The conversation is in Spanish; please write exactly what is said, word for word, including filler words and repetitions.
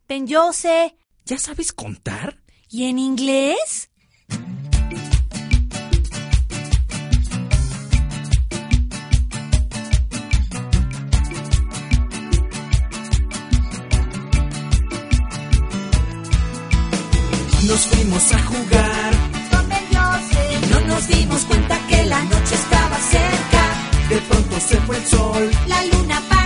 Ten yo sé. ¿Ya sabes contar? ¿Y en inglés? Nos fuimos a jugar con Ben Yosef. y no nos dimos cuenta que la noche estaba cerca. De pronto se fue el sol. La luna para